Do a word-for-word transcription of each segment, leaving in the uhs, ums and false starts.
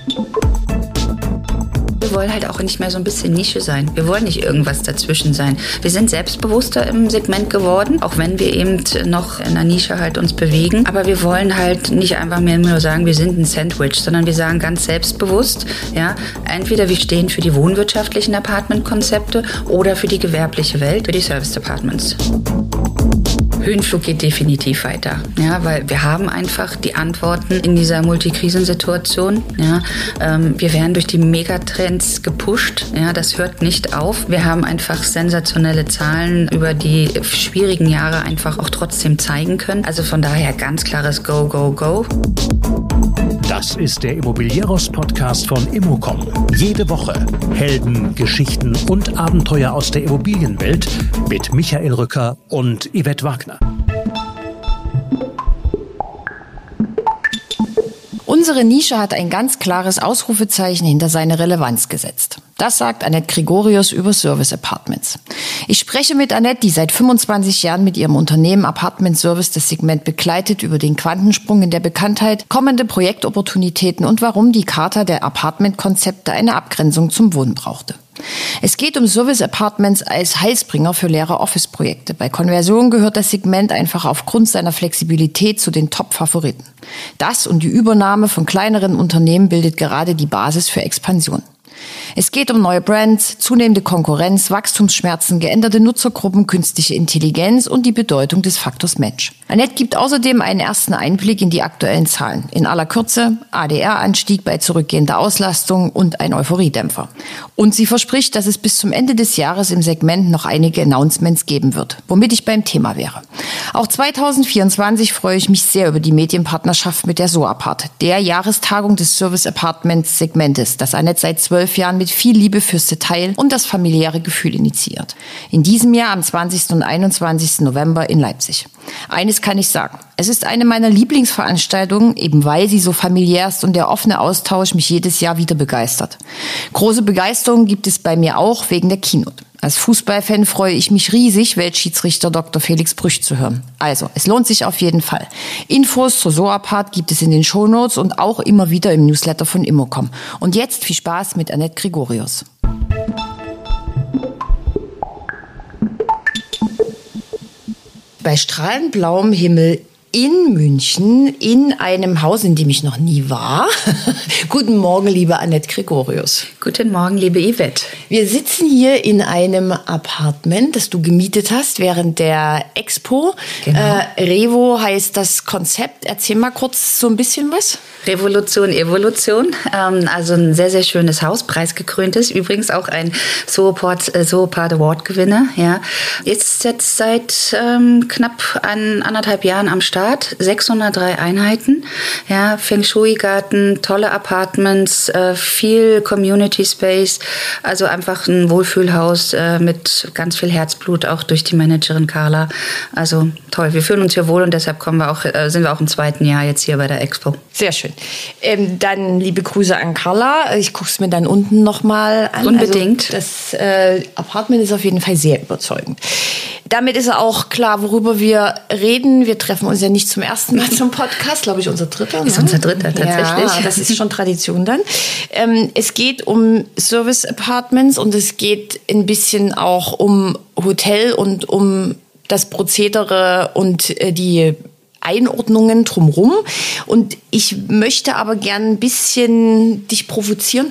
Wir wollen halt auch nicht mehr so ein bisschen Nische sein. Wir wollen nicht irgendwas dazwischen sein. Wir sind selbstbewusster im Segment geworden, auch wenn wir eben noch in der Nische halt uns bewegen. Aber wir wollen halt nicht einfach mehr nur sagen, wir sind ein Sandwich, sondern wir sagen ganz selbstbewusst, ja, entweder wir stehen für die wohnwirtschaftlichen Apartmentkonzepte oder für die gewerbliche Welt, für die Service Departments. Höhenflug geht definitiv weiter, ja, weil wir haben einfach die Antworten in dieser Multikrisensituation. Ja, ähm, wir werden durch die Megatrends gepusht, ja, das hört nicht auf. Wir haben einfach sensationelle Zahlen über die schwierigen Jahre einfach auch trotzdem zeigen können. Also von daher ganz klares Go, Go, Go. Das ist der Immobilieros-Podcast von Immocom. Jede Woche Helden, Geschichten und Abenteuer aus der Immobilienwelt mit Michael Rücker und Yvette Wagner. Unsere Nische hat ein ganz klares Ausrufezeichen hinter seine Relevanz gesetzt. Das sagt Annette Gregorius über Service Apartments. Ich spreche mit Annette, die seit fünfundzwanzig Jahren mit ihrem Unternehmen Apartment Service das Segment begleitet, über den Quantensprung in der Bekanntheit, kommende Projektopportunitäten und warum die Charta der Apartmentkonzepte eine Abgrenzung zum Wohnen brauchte. Es geht um Service Apartments als Heilsbringer für leere Office-Projekte. Bei Konversion gehört das Segment einfach aufgrund seiner Flexibilität zu den Top-Favoriten. Das und die Übernahme von kleineren Unternehmen bildet gerade die Basis für Expansion. Es geht um neue Brands, zunehmende Konkurrenz, Wachstumsschmerzen, geänderte Nutzergruppen, künstliche Intelligenz und die Bedeutung des Faktors Mensch. Annette gibt außerdem einen ersten Einblick in die aktuellen Zahlen. In aller Kürze A D R-Anstieg bei zurückgehender Auslastung und ein Euphoriedämpfer. Und sie verspricht, dass es bis zum Ende des Jahres im Segment noch einige Announcements geben wird, womit ich beim Thema wäre. Auch zweitausendvierundzwanzig freue ich mich sehr über die Medienpartnerschaft mit der SoApart, der Jahrestagung des Service Apartments Segmentes, das Annette seit zwölf Jahren mit viel Liebe fürs Detail und das familiäre Gefühl initiiert. In diesem Jahr am zwanzigsten und einundzwanzigsten November in Leipzig. Eines kann ich sagen, es ist eine meiner Lieblingsveranstaltungen, eben weil sie so familiär ist und der offene Austausch mich jedes Jahr wieder begeistert. Große Begeisterung gibt es bei mir auch wegen der Keynote. Als Fußballfan freue ich mich riesig, Weltschiedsrichter Doktor Felix Brüch zu hören. Also, es lohnt sich auf jeden Fall. Infos zur SoApart gibt es in den Shownotes und auch immer wieder im Newsletter von Immocom. Und jetzt viel Spaß mit Annette Gregorius. Bei strahlend blauem Himmel in München, in einem Haus, in dem ich noch nie war. Guten Morgen, liebe Annette Gregorius. Guten Morgen, liebe Yvette. Wir sitzen hier in einem Apartment, das du gemietet hast während der Expo. Genau. Äh, Revo heißt das Konzept. Erzähl mal kurz so ein bisschen was. Revolution, Evolution. Ähm, also ein sehr, sehr schönes Haus, preisgekröntes. Übrigens auch ein SoApart, äh, SoApart Award-Gewinner. Ja. Ist jetzt seit ähm, knapp ein, anderthalb Jahren am Start. sechshundertdrei Einheiten. Ja, Feng Shui-Garten, tolle Apartments, äh, viel Community Space. Also einfach ein Wohlfühlhaus äh, mit ganz viel Herzblut, auch durch die Managerin Carla. Also toll. Wir fühlen uns hier wohl und deshalb kommen wir auch, äh, sind wir auch im zweiten Jahr jetzt hier bei der Expo. Sehr schön. Ähm, dann liebe Grüße an Carla. Ich gucke es mir dann unten nochmal an. Unbedingt. Also das äh, Apartment ist auf jeden Fall sehr überzeugend. Damit ist auch klar, worüber wir reden. Wir treffen uns ja nicht zum ersten Mal zum Podcast, glaube ich, unser dritter. Ne? Ist unser dritter tatsächlich. Ja, das ist schon Tradition dann. Ähm, es geht um Service Apartments und es geht ein bisschen auch um Hotel und um das Prozedere und äh, die Einordnungen drumherum. Und ich möchte aber gern ein bisschen dich provozieren.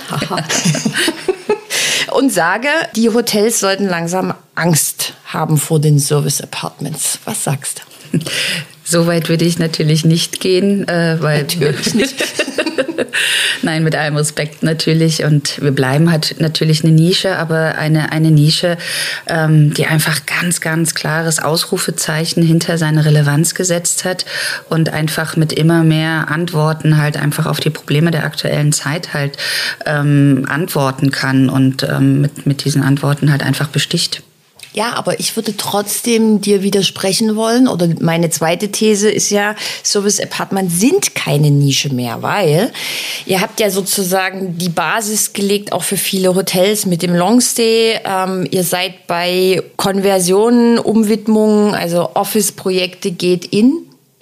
Und sage, die Hotels sollten langsam Angst haben vor den Service Apartments. Was sagst du? So weit würde ich natürlich nicht gehen, äh, weil natürlich nicht. Nein, mit allem Respekt natürlich. Und wir bleiben halt natürlich eine Nische, aber eine, eine Nische, ähm, die einfach ganz, ganz klares Ausrufezeichen hinter seine Relevanz gesetzt hat und einfach mit immer mehr Antworten halt einfach auf die Probleme der aktuellen Zeit halt ähm, antworten kann und ähm, mit, mit diesen Antworten halt einfach besticht. Ja, aber ich würde trotzdem dir widersprechen wollen. Oder meine zweite These ist ja, Service Apartments sind keine Nische mehr, weil ihr habt ja sozusagen die Basis gelegt, auch für viele Hotels mit dem Longstay. Ähm, ihr seid bei Konversionen, Umwidmungen, also Office-Projekte geht in.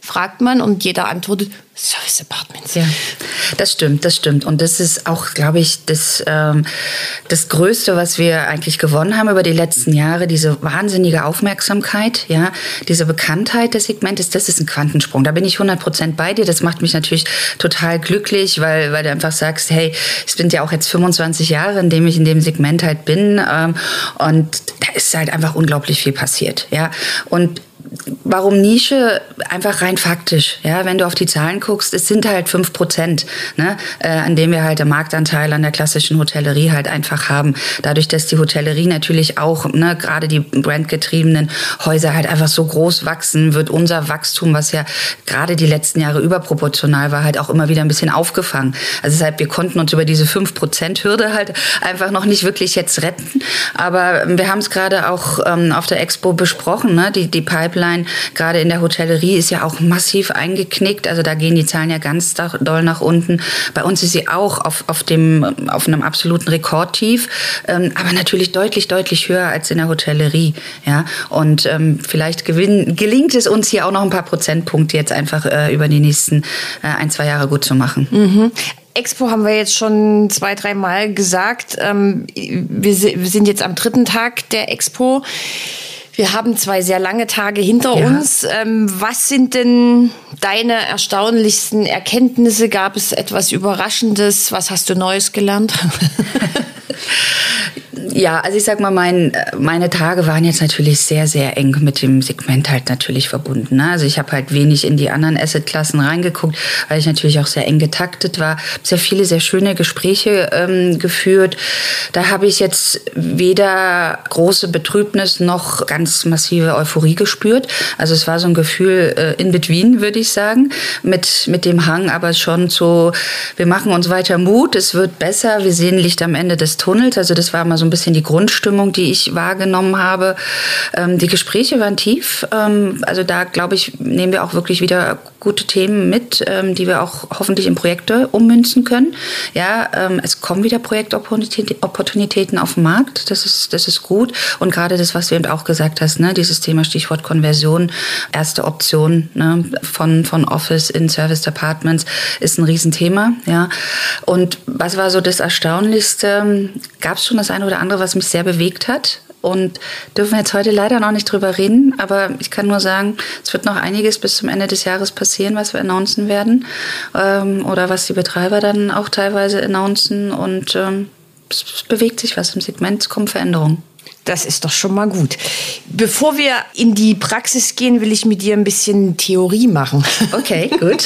fragt man und jeder antwortet, Service Apartments. Ja, das stimmt, das stimmt. Und das ist auch, glaube ich, das, ähm, das Größte, was wir eigentlich gewonnen haben über die letzten Jahre, diese wahnsinnige Aufmerksamkeit, ja, diese Bekanntheit des Segmentes, das ist ein Quantensprung. Da bin ich hundert Prozent bei dir. Das macht mich natürlich total glücklich, weil, weil du einfach sagst, hey, es sind ja auch jetzt fünfundzwanzig Jahre, in dem ich in dem Segment halt bin, ähm, und da ist halt einfach unglaublich viel passiert, ja. Und warum Nische? Einfach rein faktisch. Ja, wenn du auf die Zahlen guckst, es sind halt fünf Prozent, ne, äh, an dem wir halt den Marktanteil an der klassischen Hotellerie halt einfach haben. Dadurch, dass die Hotellerie natürlich auch, ne, gerade die brandgetriebenen Häuser halt einfach so groß wachsen, wird unser Wachstum, was ja gerade die letzten Jahre überproportional war, halt auch immer wieder ein bisschen aufgefangen. Also deshalb, wir konnten uns über diese fünf Prozent Hürde halt einfach noch nicht wirklich jetzt retten. Aber wir haben es gerade auch ähm, auf der Expo besprochen, ne, die, die Pipeline gerade in der Hotellerie ist ja auch massiv eingeknickt. Also da gehen die Zahlen ja ganz doll nach unten. Bei uns ist sie auch auf, auf, dem, auf einem absoluten Rekordtief, ähm, aber natürlich deutlich, deutlich höher als in der Hotellerie. Ja? Und ähm, vielleicht gewinn, gelingt es uns hier auch noch ein paar Prozentpunkte jetzt einfach äh, über die nächsten äh, ein, zwei Jahre gut zu machen. Mhm. Expo haben wir jetzt schon zwei, drei Mal gesagt. Ähm, wir, wir sind jetzt am dritten Tag der Expo. Wir haben zwei sehr lange Tage hinter ja. uns. Ähm, was sind denn deine erstaunlichsten Erkenntnisse? Gab es etwas Überraschendes? Was hast du Neues gelernt? Ja, also ich sag mal, mein, meine Tage waren jetzt natürlich sehr, sehr eng mit dem Segment halt natürlich verbunden. Ne? Also ich habe halt wenig in die anderen Assetklassen reingeguckt, weil ich natürlich auch sehr eng getaktet war. Sehr viele, sehr schöne Gespräche ähm, geführt. Da habe ich jetzt weder große Betrübnis noch ganz massive Euphorie gespürt. Also es war so ein Gefühl äh, in between, würde ich sagen, mit, mit dem Hang aber schon zu, wir machen uns weiter Mut, es wird besser, wir sehen Licht am Ende des Tunnels. Also das war mal so ein bisschen die Grundstimmung, die ich wahrgenommen habe. Ähm, die Gespräche waren tief. Ähm, also da, glaube ich, nehmen wir auch wirklich wieder gute Themen mit, ähm, die wir auch hoffentlich in Projekte ummünzen können. Ja, ähm, es kommen wieder Projektopportunitäten auf den Markt. Das ist, das ist gut. Und gerade das, was du eben auch gesagt hast, ne, dieses Thema Stichwort Konversion, erste Option, ne, von, von Office in Service Apartments ist ein Riesenthema. Ja. Und was war so das Erstaunlichste? Gab es schon das eine oder andere, was mich sehr bewegt hat? Und dürfen wir jetzt heute leider noch nicht drüber reden, aber ich kann nur sagen, es wird noch einiges bis zum Ende des Jahres passieren, was wir announcen werden, ähm, oder was die Betreiber dann auch teilweise announcen, und ähm, es, es bewegt sich was im Segment, es kommen Veränderungen. Das ist doch schon mal gut. Bevor wir in die Praxis gehen, will ich mit dir ein bisschen Theorie machen. Okay, gut.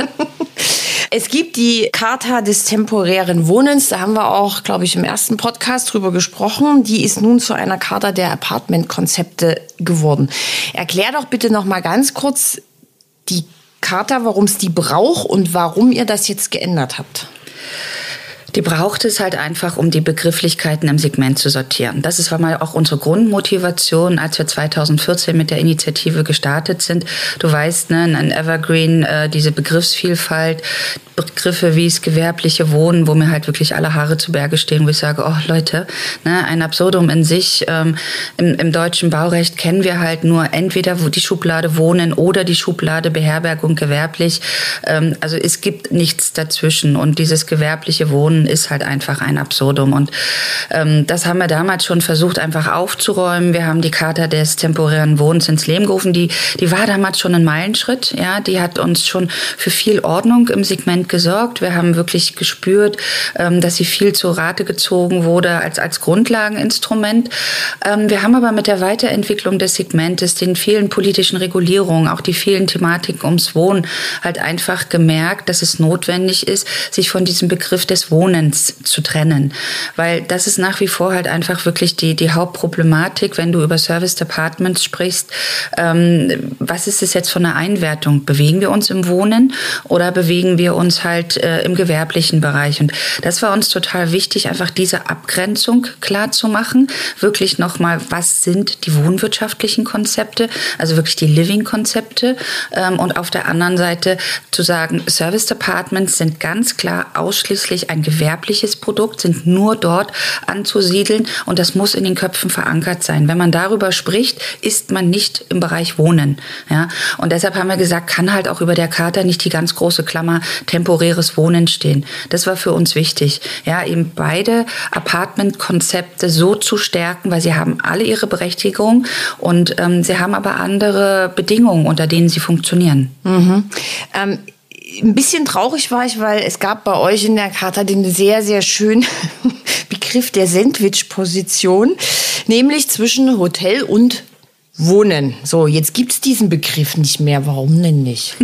Es gibt die Charta des temporären Wohnens, da haben wir auch, glaube ich, im ersten Podcast drüber gesprochen. Die ist nun zu einer Charta der Apartmentkonzepte geworden. Erklär doch bitte noch mal ganz kurz die Charta, warum es die braucht und warum ihr das jetzt geändert habt. Die braucht es halt einfach, um die Begrifflichkeiten im Segment zu sortieren. Das ist, war mal auch unsere Grundmotivation, als wir zweitausendvierzehn mit der Initiative gestartet sind. Du weißt, ne, ein Evergreen, äh, diese Begriffsvielfalt, Begriffe wie das gewerbliche Wohnen, wo mir halt wirklich alle Haare zu Berge stehen, wo ich sage, oh Leute, ne, ein Absurdum in sich. Ähm, im, im deutschen Baurecht kennen wir halt nur entweder die Schublade Wohnen oder die Schublade Beherbergung gewerblich. Ähm, also es gibt nichts dazwischen, und dieses gewerbliche Wohnen ist halt einfach ein Absurdum. Und ähm, das haben wir damals schon versucht, einfach aufzuräumen. Wir haben die Charta des temporären Wohnens ins Leben gerufen. Die, die war damals schon ein Meilenschritt. Ja, die hat uns schon für viel Ordnung im Segment gesorgt. Wir haben wirklich gespürt, ähm, dass sie viel zur Rate gezogen wurde als, als Grundlageninstrument. Ähm, wir haben aber mit der Weiterentwicklung des Segmentes, den vielen politischen Regulierungen, auch die vielen Thematiken ums Wohnen, halt einfach gemerkt, dass es notwendig ist, sich von diesem Begriff des Wohnens zu trennen. Weil das ist nach wie vor halt einfach wirklich die, die Hauptproblematik, wenn du über Service Apartments sprichst. Ähm, was ist es jetzt von einer Einwertung? Bewegen wir uns im Wohnen oder bewegen wir uns halt äh, im gewerblichen Bereich? Und das war uns total wichtig, einfach diese Abgrenzung klar zu machen. Wirklich nochmal, was sind die wohnwirtschaftlichen Konzepte, also wirklich die Living-Konzepte, ähm, und auf der anderen Seite zu sagen, Service Apartments sind ganz klar ausschließlich ein gewerbliches gewerbliches Produkt, sind nur dort anzusiedeln und das muss in den Köpfen verankert sein. Wenn man darüber spricht, ist man nicht im Bereich Wohnen. Ja? Und deshalb haben wir gesagt, kann halt auch über der Charta nicht die ganz große Klammer temporäres Wohnen stehen. Das war für uns wichtig. Ja, eben beide Apartment-Konzepte so zu stärken, weil sie haben alle ihre Berechtigung und ähm, sie haben aber andere Bedingungen, unter denen sie funktionieren. Mhm. Ähm Ein bisschen traurig war ich, weil es gab bei euch in der Charta den sehr, sehr schönen Begriff der Sandwich-Position, nämlich zwischen Hotel und Wohnen. So, jetzt gibt's diesen Begriff nicht mehr. Warum denn nicht?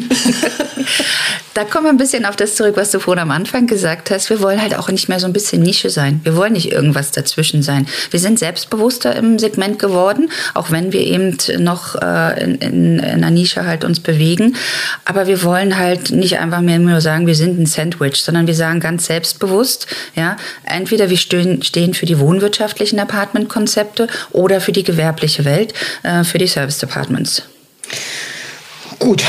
Da kommen wir ein bisschen auf das zurück, was du vorhin am Anfang gesagt hast. Wir wollen halt auch nicht mehr so ein bisschen Nische sein. Wir wollen nicht irgendwas dazwischen sein. Wir sind selbstbewusster im Segment geworden, auch wenn wir eben noch äh, in, in, in einer Nische halt uns bewegen. Aber wir wollen halt nicht einfach mehr nur sagen, wir sind ein Sandwich, sondern wir sagen ganz selbstbewusst, ja, entweder wir stehen, stehen für die wohnwirtschaftlichen Apartmentkonzepte oder für die gewerbliche Welt, äh, für die Service Departments. Gut.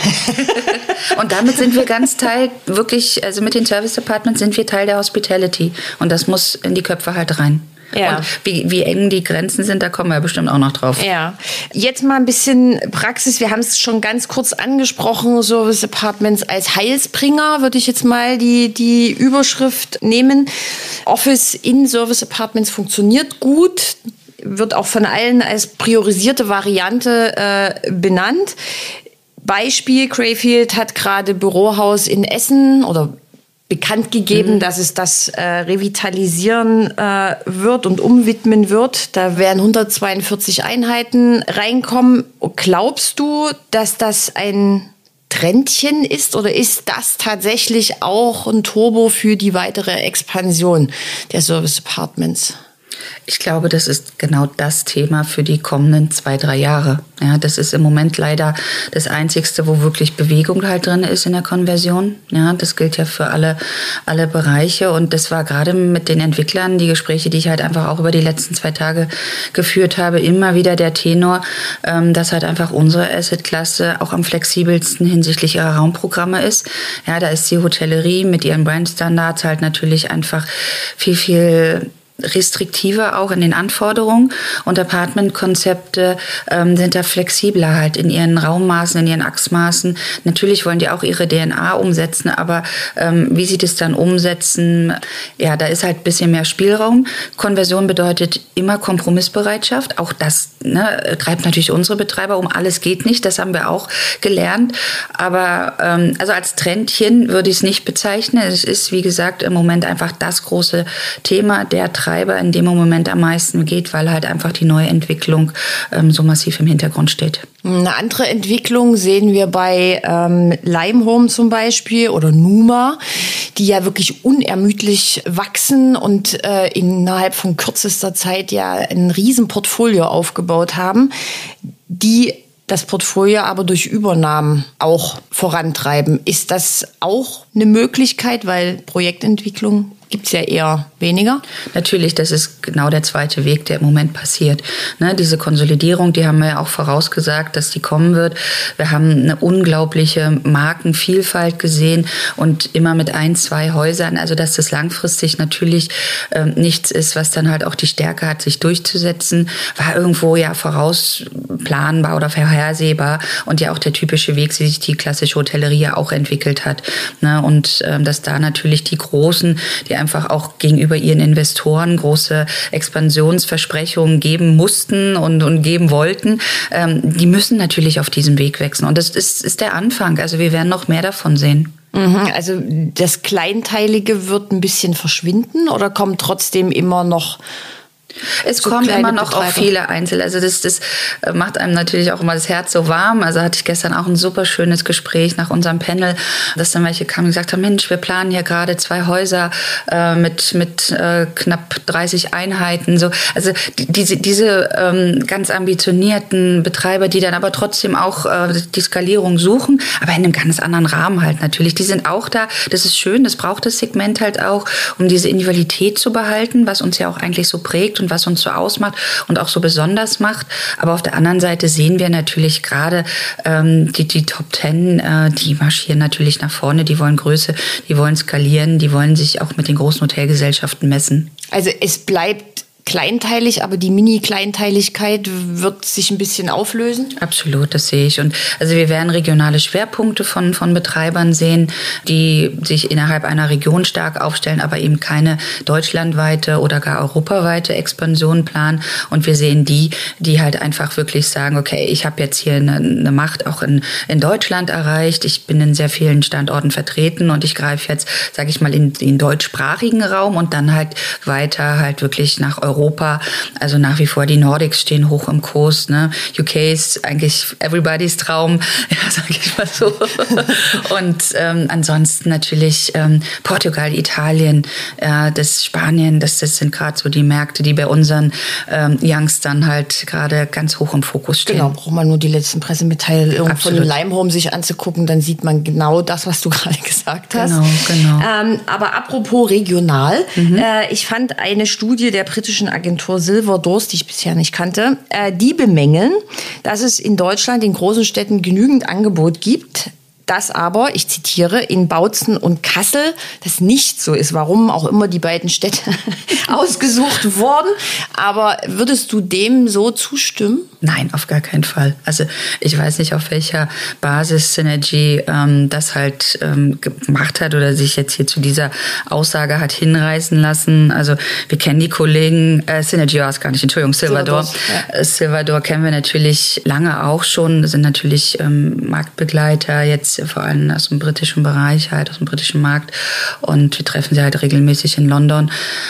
Und damit sind wir ganz Teil, wirklich, also mit den Service Departments sind wir Teil der Hospitality. Und das muss in die Köpfe halt rein. Ja. Und wie, wie eng die Grenzen sind, da kommen wir bestimmt auch noch drauf. Ja. Jetzt mal ein bisschen Praxis. Wir haben es schon ganz kurz angesprochen. Service Apartments als Heilsbringer würde ich jetzt mal die, die Überschrift nehmen. Office in Service Apartments funktioniert gut. Wird auch von allen als priorisierte Variante äh, benannt. Beispiel, Crayfield hat gerade Bürohaus in Essen oder bekannt gegeben, mhm. dass es das äh, revitalisieren äh, wird und umwidmen wird. Da werden hundertzweiundvierzig Einheiten reinkommen. Glaubst du, dass das ein Trendchen ist oder ist das tatsächlich auch ein Turbo für die weitere Expansion der Service Apartments? Ich glaube, das ist genau das Thema für die kommenden zwei, drei Jahre. Ja, das ist im Moment leider das Einzigste, wo wirklich Bewegung halt drin ist in der Konversion. Ja, das gilt ja für alle, alle Bereiche. Und das war gerade mit den Entwicklern, die Gespräche, die ich halt einfach auch über die letzten zwei Tage geführt habe, immer wieder der Tenor, ähm, dass halt einfach unsere Asset-Klasse auch am flexibelsten hinsichtlich ihrer Raumprogramme ist. Ja, da ist die Hotellerie mit ihren Brandstandards halt natürlich einfach viel, viel restriktiver auch in den Anforderungen und Apartmentkonzepte ähm, sind da flexibler halt in ihren Raummaßen, in ihren Achsmaßen. Natürlich wollen die auch ihre D N A umsetzen, aber ähm, wie sie das dann umsetzen, ja, da ist halt ein bisschen mehr Spielraum. Konversion bedeutet immer Kompromissbereitschaft. Auch das ne, treibt natürlich unsere Betreiber um. Alles geht nicht, das haben wir auch gelernt. Aber ähm, also als Trendchen würde ich es nicht bezeichnen. Es ist, wie gesagt, im Moment einfach das große Thema, der Treiber in dem Moment am meisten geht, weil halt einfach die neue Entwicklung ähm, so massiv im Hintergrund steht. Eine andere Entwicklung sehen wir bei ähm, Limehome zum Beispiel oder Numa, die ja wirklich unermüdlich wachsen und äh, innerhalb von kürzester Zeit ja ein riesen Portfolio aufgebaut haben, die das Portfolio aber durch Übernahmen auch vorantreiben. Ist das auch eine Möglichkeit, weil Projektentwicklung gibt es ja eher weniger? Natürlich, das ist genau der zweite Weg, der im Moment passiert. Ne, diese Konsolidierung, die haben wir ja auch vorausgesagt, dass die kommen wird. Wir haben eine unglaubliche Markenvielfalt gesehen und immer mit ein, zwei Häusern. Also dass das langfristig natürlich ähm, nichts ist, was dann halt auch die Stärke hat, sich durchzusetzen, war irgendwo ja vorausplanbar oder vorhersehbar und ja auch der typische Weg, wie sich die klassische Hotellerie ja auch entwickelt hat. Ne, und ähm, dass da natürlich die Großen, die einfach auch gegenüber ihren Investoren große Expansionsversprechungen geben mussten und, und geben wollten, ähm, die müssen natürlich auf diesem Weg wechseln. Und das ist, ist der Anfang. Also wir werden noch mehr davon sehen. Also das Kleinteilige wird ein bisschen verschwinden oder kommt trotzdem immer noch... Es kommen immer noch Betreiber. Auch viele Einzel. Also das, das macht einem natürlich auch immer das Herz so warm. Also hatte ich gestern auch ein super schönes Gespräch nach unserem Panel, dass dann welche kamen und gesagt haben, Mensch, wir planen hier gerade zwei Häuser äh, mit mit äh, knapp dreißig Einheiten. So, also die, diese diese ähm, ganz ambitionierten Betreiber, die dann aber trotzdem auch äh, die Skalierung suchen, aber in einem ganz anderen Rahmen halt natürlich. Die sind auch da. Das ist schön. Das braucht das Segment halt auch, um diese Individualität zu behalten, was uns ja auch eigentlich so prägt und was uns so ausmacht und auch so besonders macht. Aber auf der anderen Seite sehen wir natürlich gerade ähm, die, die Top Ten, äh, die marschieren natürlich nach vorne, die wollen Größe, die wollen skalieren, die wollen sich auch mit den großen Hotelgesellschaften messen. Also es bleibt kleinteilig, aber die Mini-Kleinteiligkeit wird sich ein bisschen auflösen? Absolut, das sehe ich. Und also wir werden regionale Schwerpunkte von, von Betreibern sehen, die sich innerhalb einer Region stark aufstellen, aber eben keine deutschlandweite oder gar europaweite Expansion planen. Und wir sehen die, die halt einfach wirklich sagen, okay, ich habe jetzt hier eine, eine Macht auch in, in Deutschland erreicht. Ich bin in sehr vielen Standorten vertreten und ich greife jetzt, sage ich mal, in den deutschsprachigen Raum und dann halt weiter halt wirklich nach Europa. Europa, also nach wie vor die Nordics stehen hoch im Kurs, ne? U K ist eigentlich everybody's Traum, ja, sag ich mal so. Und ähm, ansonsten natürlich ähm, Portugal, Italien, äh, das Spanien, das, das sind gerade so die Märkte, die bei unseren ähm, Youngstern halt gerade ganz hoch im Fokus stehen. Genau, braucht man nur die letzten Pressemitteilungen von dem Limehome sich anzugucken, dann sieht man genau das, was du gerade gesagt hast. Genau, genau. Ähm, aber apropos regional, mhm. äh, ich fand eine Studie der britischen Agentur Silverdoors, die ich bisher nicht kannte, äh, die bemängeln, dass es in Deutschland in großen Städten genügend Angebot gibt, dass aber, ich zitiere, in Bautzen und Kassel das nicht so ist. Warum auch immer die beiden Städte ausgesucht wurden. Aber würdest du dem so zustimmen? Nein, auf gar keinen Fall. Also ich weiß nicht, auf welcher Basis Synergy ähm, das halt ähm, gemacht hat oder sich jetzt hier zu dieser Aussage hat hinreißen lassen. Also wir kennen die Kollegen, äh, Synergy war es gar nicht, Entschuldigung, Silverdor. Ja. Äh, Silverdor kennen wir natürlich lange auch schon, sind natürlich ähm, Marktbegleiter, jetzt vor allem aus dem britischen Bereich, halt aus dem britischen Markt. Und wir treffen sie halt regelmäßig in London.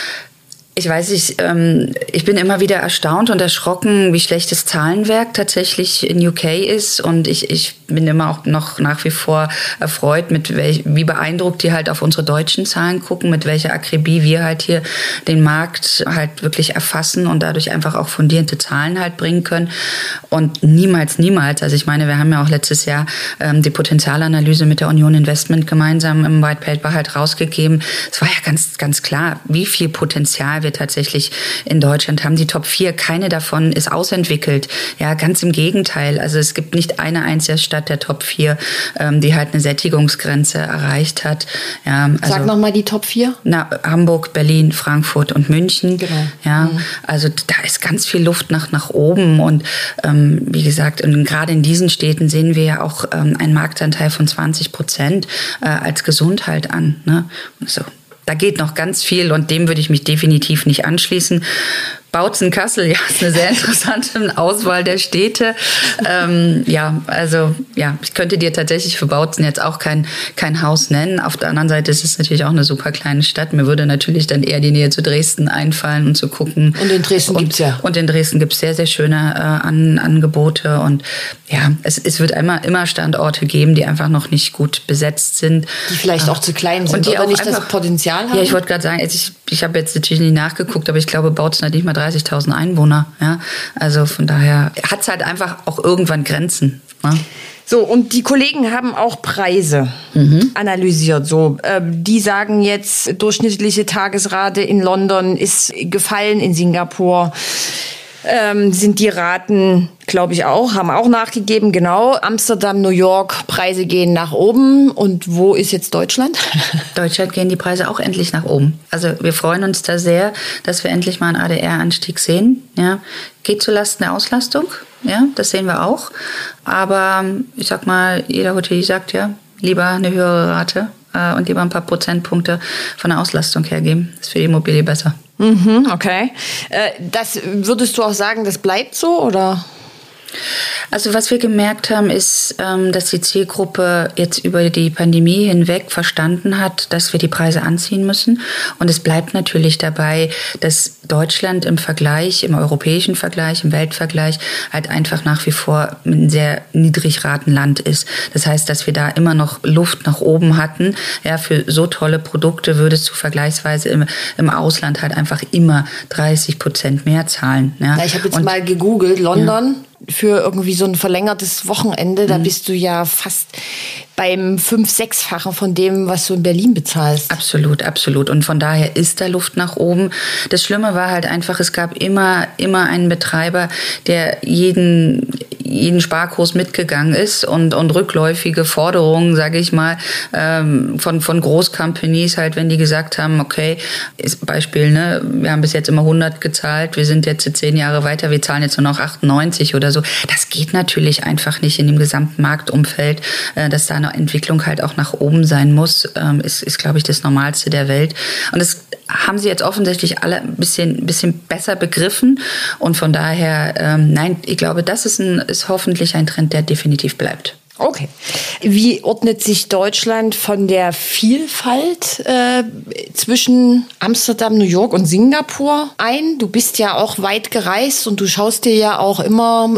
Ich weiß nicht, ähm, ich bin immer wieder erstaunt und erschrocken, wie schlecht das Zahlenwerk tatsächlich in U K ist. Und ich, ich bin immer auch noch nach wie vor erfreut, mit welch, wie beeindruckt die halt auf unsere deutschen Zahlen gucken, mit welcher Akribie wir halt hier den Markt halt wirklich erfassen und dadurch einfach auch fundierte Zahlen halt bringen können. Und niemals, niemals, also ich meine, wir haben ja auch letztes Jahr ähm, die Potenzialanalyse mit der Union Investment gemeinsam im White Paper halt rausgegeben. Es war ja ganz, ganz klar, wie viel Potenzial wir tatsächlich in Deutschland haben. Die Top vier, keine davon ist ausentwickelt. Ja, ganz im Gegenteil. Also es gibt nicht eine einzige Stadt der Top vier, ähm, die halt eine Sättigungsgrenze erreicht hat. Ja, also, sag nochmal die Top vier. Na, Hamburg, Berlin, Frankfurt und München. Genau. Ja, mhm. Also da ist ganz viel Luft nach, nach oben. Und ähm, wie gesagt, und gerade in diesen Städten sehen wir ja auch ähm, einen Marktanteil von zwanzig Prozent äh, als Gesundheit an. Ne? So. Da geht noch ganz viel und dem würde ich mich definitiv nicht anschließen. Bautzen-Kassel, ja, ist eine sehr interessante Auswahl der Städte. Ähm, ja, also ja, ich könnte dir tatsächlich für Bautzen jetzt auch kein kein Haus nennen. Auf der anderen Seite ist es natürlich auch eine super kleine Stadt. Mir würde natürlich dann eher die Nähe zu Dresden einfallen und zu gucken. Und in Dresden gibt's ja. Und in Dresden gibt's sehr, sehr schöne äh, An- Angebote. Und ja, es, es wird immer, immer Standorte geben, die einfach noch nicht gut besetzt sind. Die vielleicht auch zu klein sind und die oder auch nicht einfach, das Potenzial haben. Ja, ich wollte gerade sagen, ich, ich habe jetzt natürlich nicht nachgeguckt, aber ich glaube, Bautzen hat nicht mal dreißigtausend Einwohner. Ja? Also von daher hat es halt einfach auch irgendwann Grenzen. Ne? So, und die Kollegen haben auch Preise mhm. analysiert. So, äh, die sagen jetzt, durchschnittliche Tagesrate in London ist gefallen, in Singapur ähm, sind die Raten, glaube ich auch, haben auch nachgegeben, genau. Amsterdam, New York, Preise gehen nach oben. Und wo ist jetzt Deutschland? Deutschland gehen die Preise auch endlich nach oben. Also wir freuen uns da sehr, dass wir endlich mal einen A D R-Anstieg sehen. Ja, geht zulasten der Auslastung, ja, das sehen wir auch. Aber ich sag mal, jeder Hotelier sagt ja, lieber eine höhere Rate äh, und lieber ein paar Prozentpunkte von der Auslastung hergeben. Das ist für die Immobilie besser. Mhm, okay. Äh, das würdest du auch sagen, das bleibt so, oder? Also was wir gemerkt haben, ist, dass die Zielgruppe jetzt über die Pandemie hinweg verstanden hat, dass wir die Preise anziehen müssen. Und es bleibt natürlich dabei, dass Deutschland im Vergleich, im europäischen Vergleich, im Weltvergleich halt einfach nach wie vor ein sehr Niedrigratenland ist. Das heißt, dass wir da immer noch Luft nach oben hatten. Ja, für so tolle Produkte würdest du vergleichsweise im, im Ausland halt einfach immer dreißig Prozent mehr zahlen. Ja, ja ich habe jetzt Und, mal gegoogelt, London. Ja. für irgendwie so ein verlängertes Wochenende, da bist du ja fast beim fünf-, sechsfachen von dem, was du in Berlin bezahlst. Absolut, absolut. Und von daher ist da Luft nach oben. Das Schlimme war halt einfach, es gab immer, immer einen Betreiber, der jeden, jeden Sparkurs mitgegangen ist und, und rückläufige Forderungen, sage ich mal, ähm, von, von Großcompanies halt, wenn die gesagt haben, okay, ist Beispiel, ne, wir haben bis jetzt immer hundert gezahlt, wir sind jetzt zehn Jahre weiter, wir zahlen jetzt nur noch achtundneunzig oder so. Das geht natürlich einfach nicht in dem gesamten Marktumfeld, äh, dass da eine Entwicklung halt auch nach oben sein muss, ähm, ist, ist glaube ich, das Normalste der Welt. Und das haben sie jetzt offensichtlich alle ein bisschen, bisschen besser begriffen. Und von daher, ähm, nein, ich glaube, das ist, ein, ist hoffentlich ein Trend, der definitiv bleibt. Okay. Wie ordnet sich Deutschland von der Vielfalt äh, zwischen Amsterdam, New York und Singapur ein? Du bist ja auch weit gereist und du schaust dir ja auch immer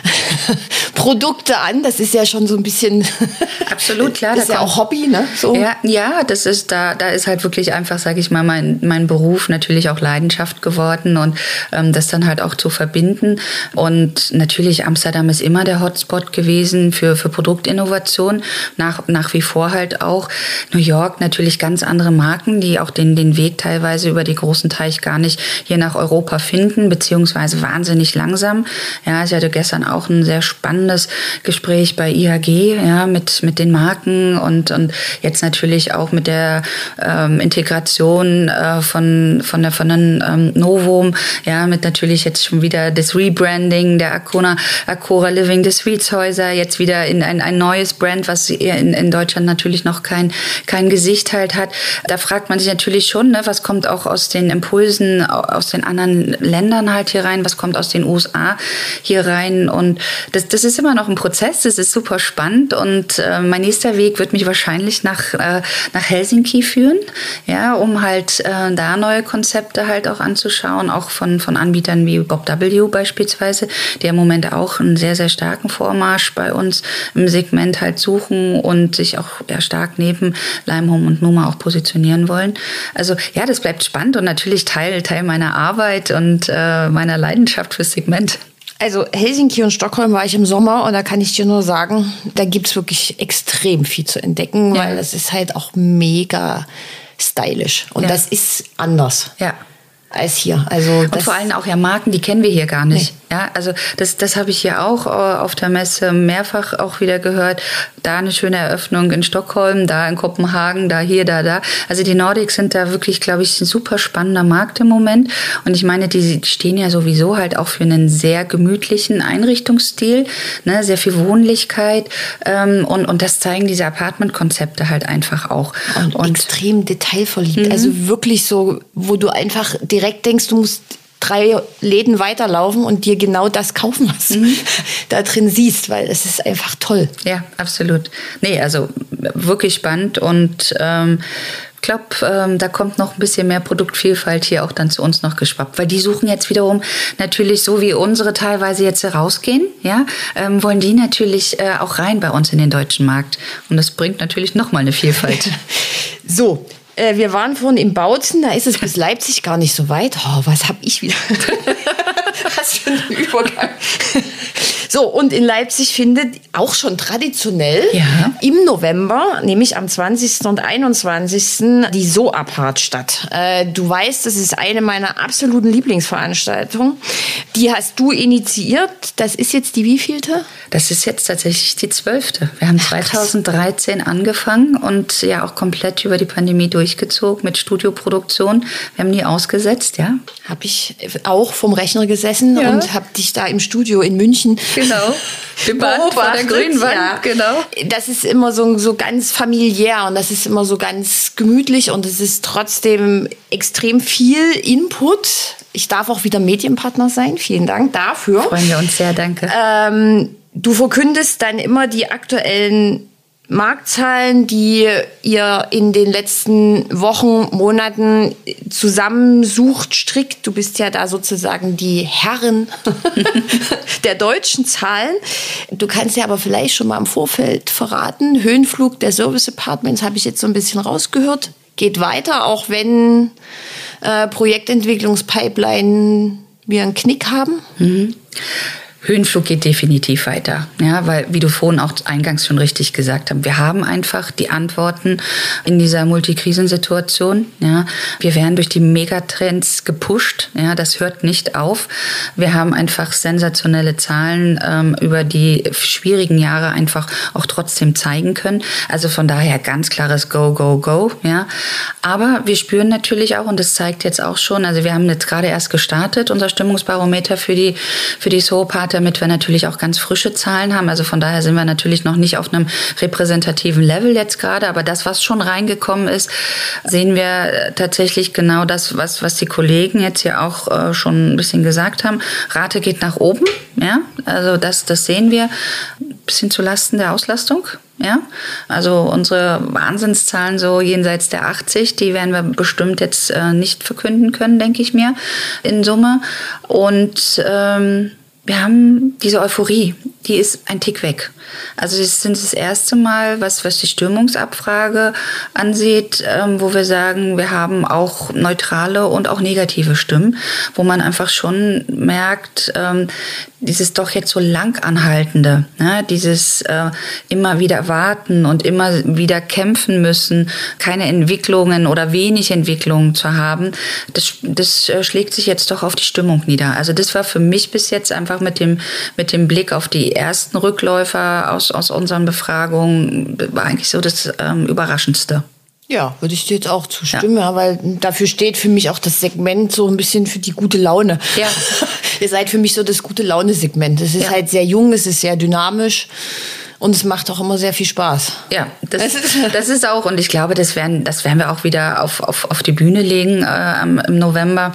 Produkte an. Das ist ja schon so ein bisschen... Absolut, klar. Das ist ja auch Hobby, ne? So. Ja, ja, das ist da, da ist halt wirklich einfach, sage ich mal, mein, mein Beruf natürlich auch Leidenschaft geworden und ähm, das dann halt auch zu verbinden. Und natürlich Amsterdam ist immer der Hotspot gewesen für, für Produktinnovation, nach, nach wie vor halt auch. New York natürlich ganz andere Marken, die auch den, den Weg teilweise über die großen Teich gar nicht hier nach Europa finden, beziehungsweise wahnsinnig langsam. Ja, ich hatte gestern auch ein sehr spannendes Gespräch bei I H G, ja, mit, mit den Marken und, und jetzt natürlich auch mit der ähm, Integration äh, von, von der, von den ähm, Novum, ja, mit natürlich jetzt schon wieder das Rebranding der Acona, Acora Living, des Sweetshäuser, jetzt wieder in ein, ein neues Brand, was in, in Deutschland natürlich noch kein, kein Gesicht halt hat. Da fragt man sich natürlich schon, ne, was kommt auch aus den Impulsen aus den anderen Ländern halt hier rein, was kommt aus den U S A hier rein und das, das ist immer noch ein Prozess, das ist super spannend und äh, mein nächster Weg wird mich wahrscheinlich nach, äh, nach Helsinki führen, ja, um halt äh, da neue Konzepte halt auch anzuschauen, auch von, von Anbietern wie Bob W. beispielsweise, die im Moment auch einen sehr, sehr starken Vormarsch bei uns im Segment halt suchen und sich auch ja, stark neben Limehome und Numa auch positionieren wollen. Also ja, das bleibt spannend und natürlich Teil, Teil meiner Arbeit und äh, meiner Leidenschaft fürs Segment. Also Helsinki und Stockholm war ich im Sommer und da kann ich dir nur sagen, da gibt's wirklich extrem viel zu entdecken, ja. Weil das ist halt auch mega stylisch und ja. Das ist anders. Ja. Als hier. Also und vor allem auch ja Marken, die kennen wir hier gar nicht. Nee. Ja, also das, das habe ich hier auch auf der Messe mehrfach auch wieder gehört. Da eine schöne Eröffnung in Stockholm, da in Kopenhagen, da hier, da, da. Also die Nordics sind da wirklich, glaube ich, ein super spannender Markt im Moment. Und ich meine, die stehen ja sowieso halt auch für einen sehr gemütlichen Einrichtungsstil, ne, sehr viel Wohnlichkeit. Ähm, und, und das zeigen diese Apartment-Konzepte halt einfach auch. Und, und extrem detailverliebt. Mhm. Also wirklich so, wo du einfach direkt denkst, du musst drei Läden weiterlaufen und dir genau das kaufen, was mhm. du da drin siehst, weil es ist einfach toll. Ja, absolut. Nee, also wirklich spannend und ähm, ich glaube, ähm, da kommt noch ein bisschen mehr Produktvielfalt hier auch dann zu uns noch geschwappt, weil die suchen jetzt wiederum natürlich, so wie unsere teilweise jetzt rausgehen, ja, ähm, wollen die natürlich äh, auch rein bei uns in den deutschen Markt und das bringt natürlich nochmal eine Vielfalt. So. Wir waren vorhin in Bautzen, da ist es bis Leipzig gar nicht so weit. Oh, was hab ich wieder? Was für ein Übergang. So, und in Leipzig findet auch schon traditionell ja. im November, nämlich am zwanzigsten und einundzwanzigsten die So-Apart statt. Äh, du weißt, das ist eine meiner absoluten Lieblingsveranstaltungen. Die hast du initiiert. Das ist jetzt die wievielte? Das ist jetzt tatsächlich die zwölfte. Wir haben zweitausenddreizehn angefangen und ja auch komplett über die Pandemie durchgezogen mit Studioproduktion. Wir haben nie ausgesetzt, ja. Habe ich auch vom Rechner gesessen ja. und habe dich da im Studio in München genau. beobachtet vor der grünen Wand. Ja. Genau. Das ist immer so, so ganz familiär und das ist immer so ganz gemütlich und es ist trotzdem extrem viel Input. Ich darf auch wieder Medienpartner sein. Vielen Dank dafür. Freuen wir uns sehr, danke. Ähm, du verkündest dann immer die aktuellen Marktzahlen, die ihr in den letzten Wochen, Monaten zusammensucht, strickt. Du bist ja da sozusagen die Herrin der deutschen Zahlen. Du kannst ja aber vielleicht schon mal im Vorfeld verraten. Höhenflug der Service Apartments habe ich jetzt so ein bisschen rausgehört. Geht weiter, auch wenn äh, Projektentwicklungspipeline wir einen Knick haben. Mhm. Höhenflug geht definitiv weiter, ja, weil, wie du vorhin auch eingangs schon richtig gesagt hast, wir haben einfach die Antworten in dieser Multikrisensituation, ja. Wir werden durch die Megatrends gepusht, ja, das hört nicht auf. Wir haben einfach sensationelle Zahlen ähm, über die schwierigen Jahre einfach auch trotzdem zeigen können. Also von daher ganz klares Go, Go, Go, ja. Aber wir spüren natürlich auch, und das zeigt jetzt auch schon, also wir haben jetzt gerade erst gestartet, unser Stimmungsbarometer für die, für die Soho-Party, damit wir natürlich auch ganz frische Zahlen haben. Also von daher sind wir natürlich noch nicht auf einem repräsentativen Level jetzt gerade, aber das, was schon reingekommen ist, sehen wir tatsächlich genau das, was, was die Kollegen jetzt hier auch äh, schon ein bisschen gesagt haben. Rate geht nach oben, ja, also das, das sehen wir, ein bisschen zu Lasten der Auslastung. Ja, also unsere Wahnsinnszahlen so jenseits der achtzig, die werden wir bestimmt jetzt äh, nicht verkünden können, denke ich mir, in Summe. Und ähm, wir haben diese Euphorie, die ist ein Tick weg. Also das sind das erste Mal, was, was die Stimmungsabfrage ansieht, ähm, wo wir sagen, wir haben auch neutrale und auch negative Stimmen, wo man einfach schon merkt, ähm, dieses doch jetzt so lang anhaltende, ne, dieses äh, immer wieder warten und immer wieder kämpfen müssen, keine Entwicklungen oder wenig Entwicklungen zu haben, das, das äh, schlägt sich jetzt doch auf die Stimmung nieder. Also das war für mich bis jetzt einfach mit dem, mit dem Blick auf die ersten Rückläufer aus, aus unseren Befragungen, war eigentlich so das ähm, Überraschendste. Ja, würde ich dir jetzt auch zustimmen, ja. Ja, weil dafür steht für mich auch das Segment so ein bisschen für die gute Laune. Ja. Ihr seid für mich so das gute Laune-Segment. Es ist ja. halt sehr jung, es ist sehr dynamisch. Und es macht auch immer sehr viel Spaß. Ja, das, das ist auch, und ich glaube, das werden, das werden wir auch wieder auf, auf, auf die Bühne legen äh, im November.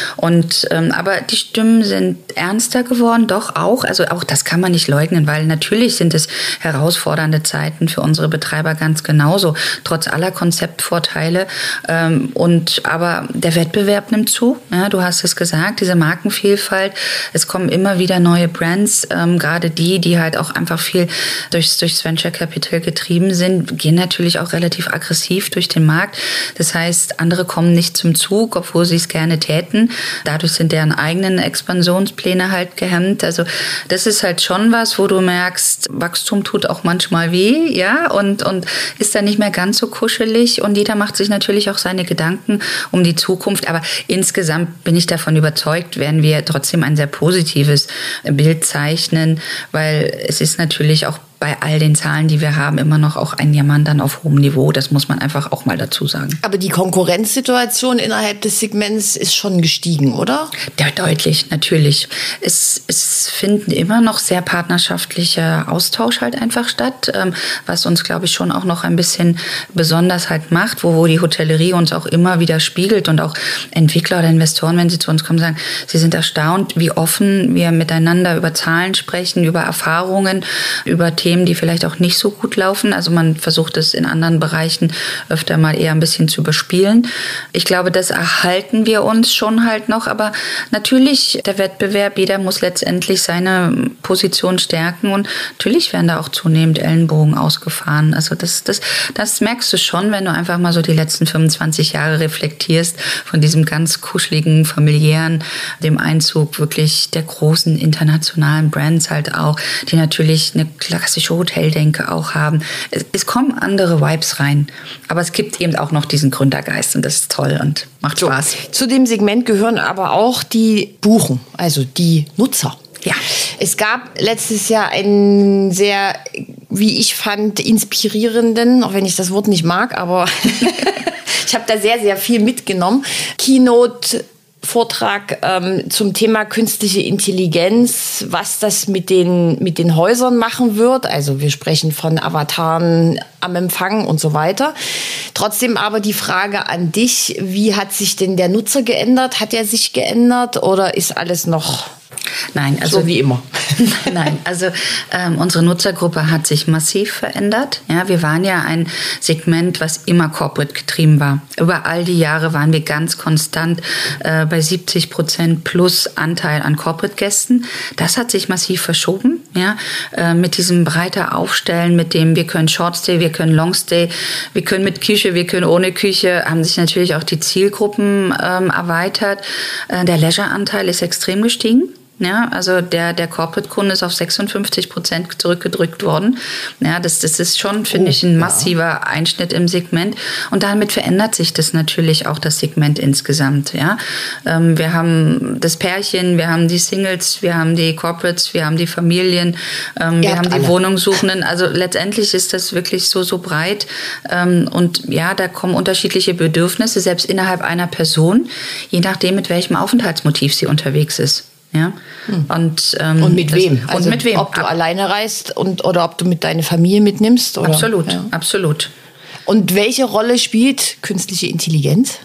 Und ähm, aber die Stimmen sind ernster geworden, doch auch. Also auch das kann man nicht leugnen, weil natürlich sind es herausfordernde Zeiten für unsere Betreiber ganz genauso, trotz aller Konzeptvorteile. Ähm, und aber der Wettbewerb nimmt zu. Ja, du hast es gesagt, diese Markenvielfalt. Es kommen immer wieder neue Brands, ähm, gerade die, die halt auch einfach viel Durchs, durchs Venture Capital getrieben sind, gehen natürlich auch relativ aggressiv durch den Markt. Das heißt, andere kommen nicht zum Zug, obwohl sie es gerne täten. Dadurch sind deren eigenen Expansionspläne halt gehemmt. Also das ist halt schon was, wo du merkst, Wachstum tut auch manchmal weh, ja, und, und ist dann nicht mehr ganz so kuschelig. Und jeder macht sich natürlich auch seine Gedanken um die Zukunft. Aber insgesamt bin ich davon überzeugt, werden wir trotzdem ein sehr positives Bild zeichnen, weil es ist natürlich auch bei all den Zahlen, die wir haben, immer noch auch ein Jammern dann auf hohem Niveau. Das muss man einfach auch mal dazu sagen. Aber die Konkurrenzsituation innerhalb des Segments ist schon gestiegen, oder? Ja, deutlich, natürlich. Es, es finden immer noch sehr partnerschaftliche Austausch halt einfach statt, was uns, glaube ich, schon auch noch ein bisschen besonders halt macht, wo, wo die Hotellerie uns auch immer wieder spiegelt und auch Entwickler oder Investoren, wenn sie zu uns kommen, sagen, sie sind erstaunt, wie offen wir miteinander über Zahlen sprechen, über Erfahrungen, über Themen, die vielleicht auch nicht so gut laufen. Also man versucht es in anderen Bereichen öfter mal eher ein bisschen zu bespielen. Ich glaube, das erhalten wir uns schon halt noch. Aber natürlich der Wettbewerb, jeder muss letztendlich seine Position stärken. Und natürlich werden da auch zunehmend Ellenbogen ausgefahren. Also das, das, das merkst du schon, wenn du einfach mal so die letzten fünfundzwanzig Jahre reflektierst von diesem ganz kuscheligen, familiären, dem Einzug wirklich der großen internationalen Brands halt auch, die natürlich eine klassische Hoteldenke auch haben. Es, es kommen andere Vibes rein, aber es gibt eben auch noch diesen Gründergeist und das ist toll und macht so, Spaß. Zu dem Segment gehören aber auch die Buchen, also die Nutzer. Ja. Es gab letztes Jahr einen sehr, wie ich fand, inspirierenden, auch wenn ich das Wort nicht mag, aber ich habe da sehr, sehr viel mitgenommen. Keynote Vortrag ähm, zum Thema künstliche Intelligenz, was das mit den, mit den Häusern machen wird. Also wir sprechen von Avataren am Empfang und so weiter. Trotzdem aber die Frage an dich, wie hat sich denn der Nutzer geändert? Hat er sich geändert oder ist alles noch Nein, also so wie immer? Nein, also ähm, unsere Nutzergruppe hat sich massiv verändert. Ja, wir waren ja ein Segment, was immer corporate getrieben war. Über all die Jahre waren wir ganz konstant äh, bei siebzig Prozent plus Anteil an Corporate-Gästen. Das hat sich massiv verschoben. Ja, äh, mit diesem breiter Aufstellen, mit dem wir können Shortstay, wir können Longstay, wir können mit Küche, wir können ohne Küche, haben sich natürlich auch die Zielgruppen ähm, erweitert. Äh, der Leisure-Anteil ist extrem gestiegen. Ja, also der, der Corporate-Kunde ist auf sechsundfünfzig Prozent zurückgedrückt worden. Ja, das, das ist schon, finde oh, ich, ein massiver ja. Einschnitt im Segment. Und damit verändert sich das natürlich auch, das Segment insgesamt. Ja, ähm, wir haben das Pärchen, wir haben die Singles, wir haben die Corporates, wir haben die Familien, ähm, wir haben die alle. Wohnungssuchenden. Also letztendlich ist das wirklich so, so breit. Ähm, und ja, da kommen unterschiedliche Bedürfnisse, selbst innerhalb einer Person, je nachdem, mit welchem Aufenthaltsmotiv sie unterwegs ist. Ja. Und, ähm, und mit wem? Das, also und mit wem? Ob du Ab- alleine reist und, oder ob du mit deiner Familie mitnimmst? Oder? Absolut, ja. absolut. Und welche Rolle spielt künstliche Intelligenz?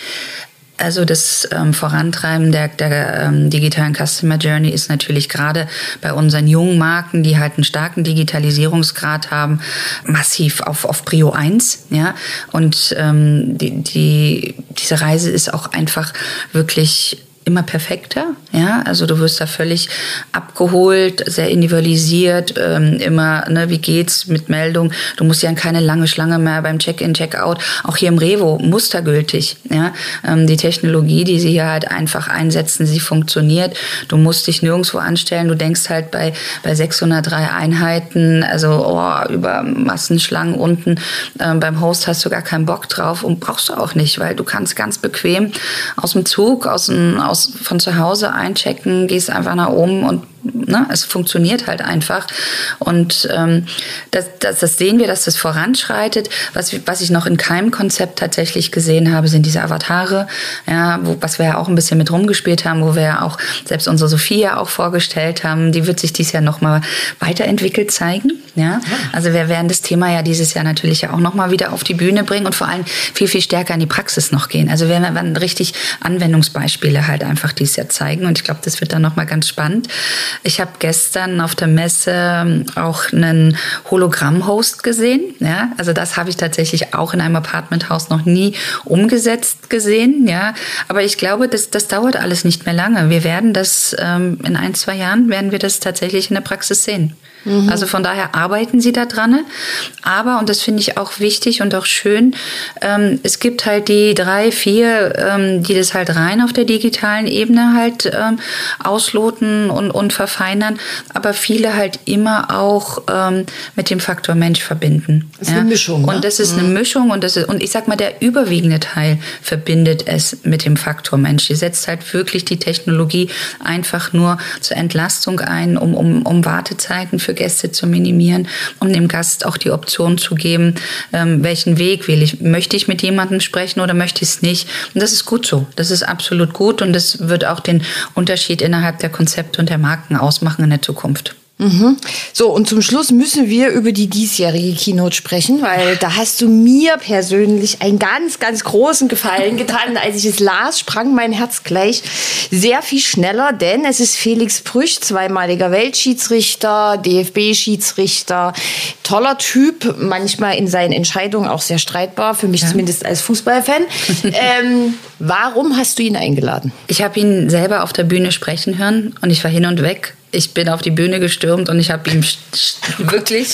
Also das ähm, Vorantreiben der, der ähm, digitalen Customer Journey ist natürlich gerade bei unseren jungen Marken, die halt einen starken Digitalisierungsgrad haben, massiv auf, auf Prio eins. Ja? Und ähm, die, die, diese Reise ist auch einfach wirklich immer perfekter, ja, also du wirst da völlig abgeholt, sehr individualisiert, ähm, immer, ne, wie geht's mit Meldung, du musst ja keine lange Schlange mehr beim Check-in, Check-out, auch hier im Revo mustergültig, ja, ähm, die Technologie, die sie hier halt einfach einsetzen, sie funktioniert, du musst dich nirgendwo anstellen, du denkst halt bei, bei sechshundertdrei Einheiten, also oh, über Massenschlangen unten, ähm, beim Host hast du gar keinen Bock drauf und brauchst du auch nicht, weil du kannst ganz bequem aus dem Zug, aus dem aus von zu Hause einchecken, gehst einfach nach oben und ne, es funktioniert halt einfach. Und ähm, das, das, das sehen wir, dass das voranschreitet. Was, was ich noch in keinem Konzept tatsächlich gesehen habe, sind diese Avatare, ja, wo, was wir ja auch ein bisschen mit rumgespielt haben, wo wir ja auch selbst unsere Sophia auch vorgestellt haben. Die wird sich dieses Jahr nochmal weiterentwickelt zeigen. Ja? Also wir werden das Thema ja dieses Jahr natürlich ja auch nochmal wieder auf die Bühne bringen und vor allem viel, viel stärker in die Praxis noch gehen. Also wir werden richtig Anwendungsbeispiele halt einfach dieses Jahr zeigen und ich glaube, das wird dann nochmal ganz spannend. Ich habe gestern auf der Messe auch einen Hologramm-Host gesehen. Ja, also das habe ich tatsächlich auch in einem Apartmenthaus noch nie umgesetzt gesehen. Ja, aber ich glaube, das, das dauert alles nicht mehr lange. Wir werden das ähm, in ein, zwei Jahren werden wir das tatsächlich in der Praxis sehen. Mhm. Also von daher arbeiten sie da dran. Aber, und das finde ich auch wichtig und auch schön, ähm, es gibt halt die drei, vier, ähm, die das halt rein auf der digitalen Ebene halt ähm, ausloten und, und verfeinern, aber viele halt immer auch ähm, mit dem Faktor Mensch verbinden. Das ist ja? eine Mischung. Und das ist ne? eine Mischung und das ist, und ich sag mal, der überwiegende Teil verbindet es mit dem Faktor Mensch. Die setzt halt wirklich die Technologie einfach nur zur Entlastung ein, um, um, um Wartezeiten für Gäste zu minimieren, um dem Gast auch die Option zu geben, ähm, welchen Weg will ich, möchte ich mit jemandem sprechen oder möchte ich es nicht? Und das ist gut so. Das ist absolut gut und das wird auch den Unterschied innerhalb der Konzepte und der Marken ausmachen in der Zukunft. Mhm. So, und zum Schluss müssen wir über die diesjährige Keynote sprechen, weil da hast du mir persönlich einen ganz, ganz großen Gefallen getan. Als ich es las, sprang mein Herz gleich sehr viel schneller, denn es ist Felix Brüch, zweimaliger Weltschiedsrichter, D F B-Schiedsrichter, toller Typ, manchmal in seinen Entscheidungen auch sehr streitbar, für mich ja. zumindest als Fußballfan. ähm, warum hast du ihn eingeladen? Ich habe ihn selber auf der Bühne sprechen hören und ich war hin und weg. Ich bin auf die Bühne gestürmt und ich habe ihm wirklich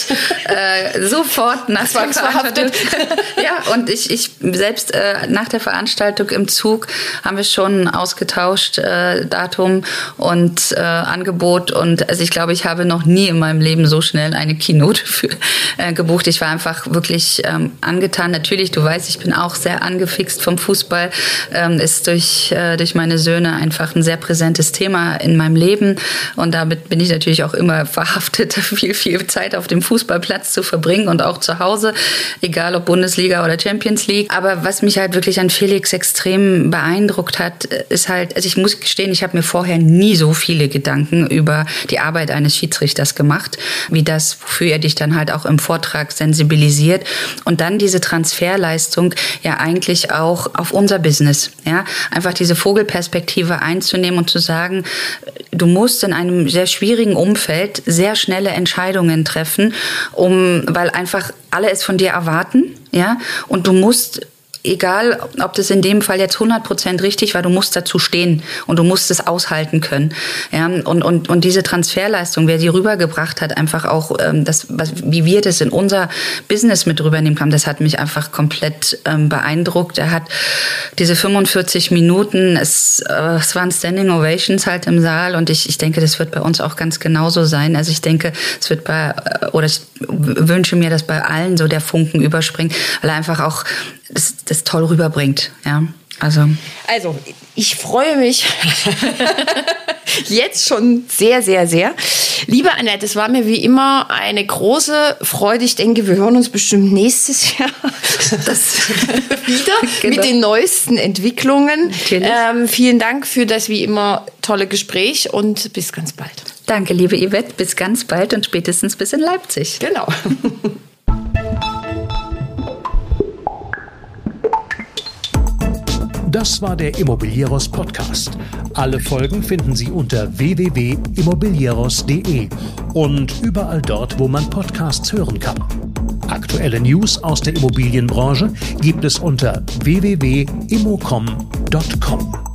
äh, sofort nach der Veranstaltung, ja, und ich, ich selbst äh, nach der Veranstaltung im Zug haben wir schon ausgetauscht, äh, Datum und äh, Angebot und also ich glaube, ich habe noch nie in meinem Leben so schnell eine Keynote für, äh, gebucht. Ich war einfach wirklich ähm, angetan. Natürlich, du weißt, ich bin auch sehr angefixt vom Fußball, ähm, ist durch, äh, durch meine Söhne einfach ein sehr präsentes Thema in meinem Leben und da Damit bin ich natürlich auch immer verhaftet, viel, viel Zeit auf dem Fußballplatz zu verbringen und auch zu Hause, egal ob Bundesliga oder Champions League. Aber was mich halt wirklich an Felix extrem beeindruckt hat, ist halt, also ich muss gestehen, ich habe mir vorher nie so viele Gedanken über die Arbeit eines Schiedsrichters gemacht, wie das, wofür er dich dann halt auch im Vortrag sensibilisiert. Und dann diese Transferleistung ja eigentlich auch auf unser Business, ja, einfach diese Vogelperspektive einzunehmen und zu sagen, du musst in einem sehr schwierigen Umfeld sehr schnelle Entscheidungen treffen, um, weil einfach alle es von dir erwarten, ja, und du musst egal, ob das in dem Fall jetzt hundert Prozent richtig war, du musst dazu stehen und du musst es aushalten können. Ja, und, und, und diese Transferleistung, wer sie rübergebracht hat, einfach auch, ähm, das, was, wie wir das in unser Business mit rübernehmen haben, das hat mich einfach komplett ähm, beeindruckt. Er hat diese fünfundvierzig Minuten, es, äh, es waren Standing Ovations halt im Saal und ich, ich denke, das wird bei uns auch ganz genauso sein. Also ich denke, es wird bei, oder ich wünsche mir, dass bei allen so der Funken überspringt, weil er einfach auch das, das toll rüberbringt, ja. Also, also ich freue mich jetzt schon sehr, sehr, sehr. Liebe Annette, es war mir wie immer eine große Freude. Ich denke, wir hören uns bestimmt nächstes Jahr das wieder genau. mit den neuesten Entwicklungen. Ähm, vielen Dank für das wie immer tolle Gespräch und bis ganz bald. Danke, liebe Yvette, bis ganz bald und spätestens bis in Leipzig. Genau. Das war der Immobilieros Podcast. Alle Folgen finden Sie unter w w w punkt immobilieros punkt de und überall dort, wo man Podcasts hören kann. Aktuelle News aus der Immobilienbranche gibt es unter w w w punkt immocom punkt com.